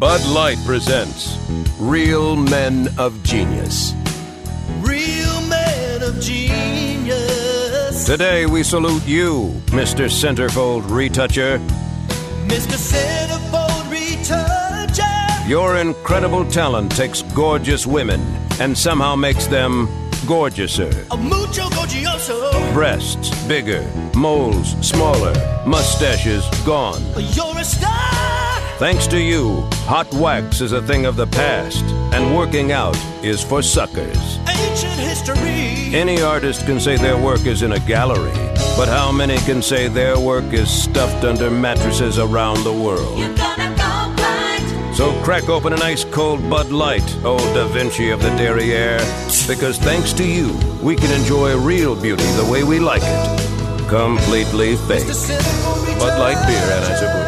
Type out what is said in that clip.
Bud Light presents Real Men of Genius. Real men of genius. Today we salute you, Mr. Centerfold Retoucher. Mr. Centerfold Retoucher. Your incredible talent takes gorgeous women and somehow makes them gorgeouser. A mucho gorgioso. Breasts bigger, moles smaller, mustaches gone. You're a star. Thanks to you, hot wax is a thing of the past, and working out is for suckers. Ancient history. Any artist can say their work is in a gallery, but how many can say their work is stuffed under mattresses around the world? You're gonna go blind. So crack open an ice-cold Bud Light, old Da Vinci of the derriere, because thanks to you, we can enjoy real beauty the way we like it. Completely fake. Mr. Centerfold Retoucher. Bud Light Beer, Anheuser-Busch.